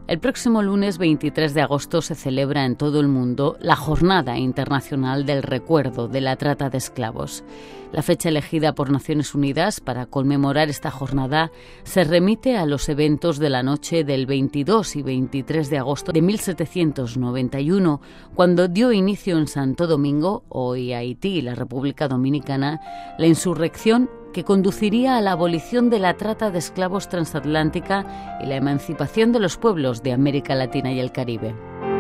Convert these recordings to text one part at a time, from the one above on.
El próximo lunes 23 de agosto se celebra en todo el mundo la Jornada Internacional del Recuerdo de la Trata de Esclavos. La fecha elegida por Naciones Unidas para conmemorar esta jornada se remite a los eventos de la noche del 22 y 23 de agosto de 1791, cuando dio inicio en Santo Domingo, hoy Haití y la República Dominicana, la insurrección que conduciría a la abolición de la trata de esclavos transatlántica y la emancipación de los pueblos de América Latina y el Caribe.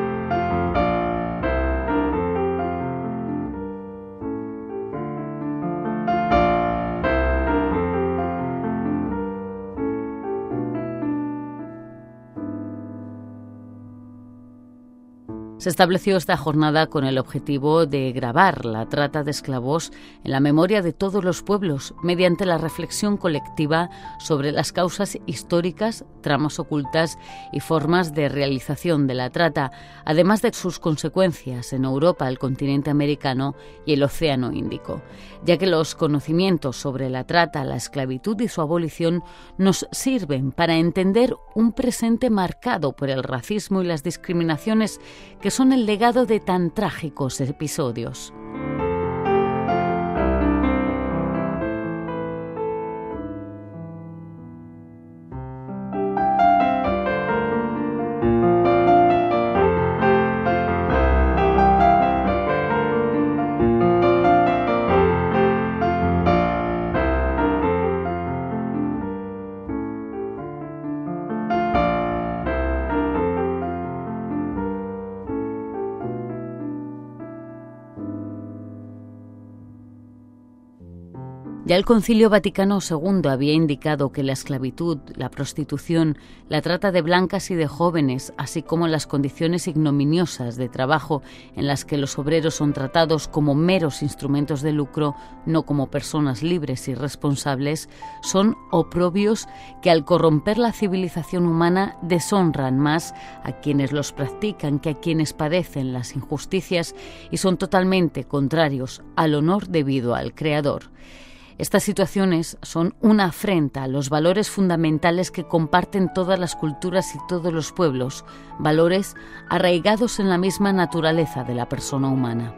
Se estableció esta jornada con el objetivo de grabar la trata de esclavos en la memoria de todos los pueblos mediante la reflexión colectiva sobre las causas históricas, tramas ocultas y formas de realización de la trata, además de sus consecuencias en Europa, el continente americano y el Océano Índico, ya que los conocimientos sobre la trata, la esclavitud y su abolición nos sirven para entender un presente marcado por el racismo y las discriminaciones que son el legado de tan trágicos episodios. Ya el Concilio Vaticano II había indicado que la esclavitud, la prostitución, la trata de blancas y de jóvenes, así como las condiciones ignominiosas de trabajo en las que los obreros son tratados como meros instrumentos de lucro, no como personas libres y responsables, son oprobios que al corromper la civilización humana deshonran más a quienes los practican que a quienes padecen las injusticias y son totalmente contrarios al honor debido al Creador. Estas situaciones son una afrenta a los valores fundamentales que comparten todas las culturas y todos los pueblos, valores arraigados en la misma naturaleza de la persona humana.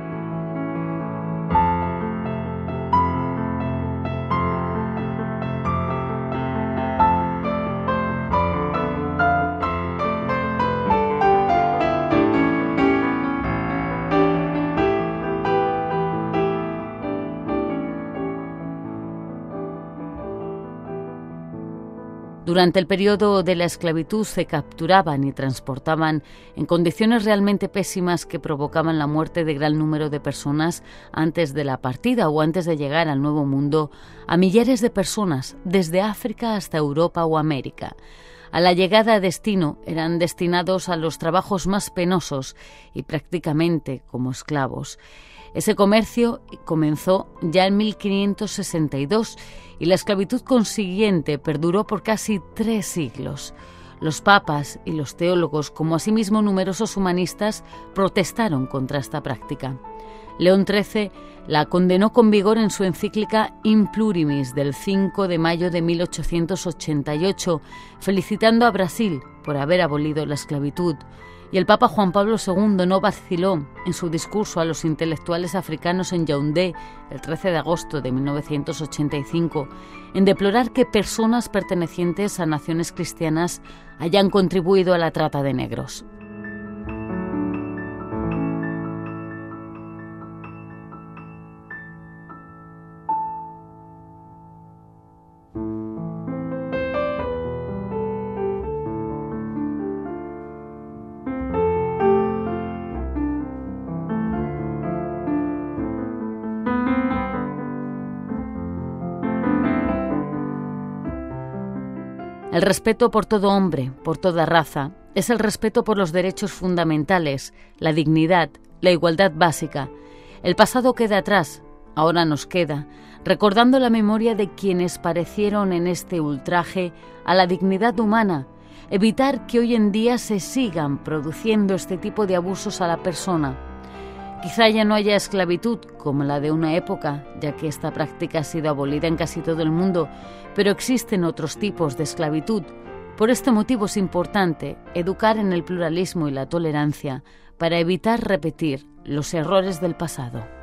Durante el periodo de la esclavitud se capturaban y transportaban en condiciones realmente pésimas que provocaban la muerte de gran número de personas antes de la partida o antes de llegar al Nuevo Mundo a millares de personas desde África hasta Europa o América. A la llegada a destino eran destinados a los trabajos más penosos y prácticamente como esclavos. Ese comercio comenzó ya en 1562 y la esclavitud consiguiente perduró por casi 3 siglos. Los papas y los teólogos, como asimismo numerosos humanistas, protestaron contra esta práctica. León XIII la condenó con vigor en su encíclica In Plurimis del 5 de mayo de 1888, felicitando a Brasil por haber abolido la esclavitud. Y el Papa Juan Pablo II no vaciló en su discurso a los intelectuales africanos en Yaoundé el 13 de agosto de 1985 en deplorar que personas pertenecientes a naciones cristianas hayan contribuido a la trata de negros. El respeto por todo hombre, por toda raza, es el respeto por los derechos fundamentales, la dignidad, la igualdad básica. El pasado queda atrás, ahora nos queda, recordando la memoria de quienes padecieron en este ultraje a la dignidad humana, evitar que hoy en día se sigan produciendo este tipo de abusos a la persona. Quizá ya no haya esclavitud como la de una época, ya que esta práctica ha sido abolida en casi todo el mundo, pero existen otros tipos de esclavitud, Por este motivo es importante educar en el pluralismo y la tolerancia para evitar repetir los errores del pasado.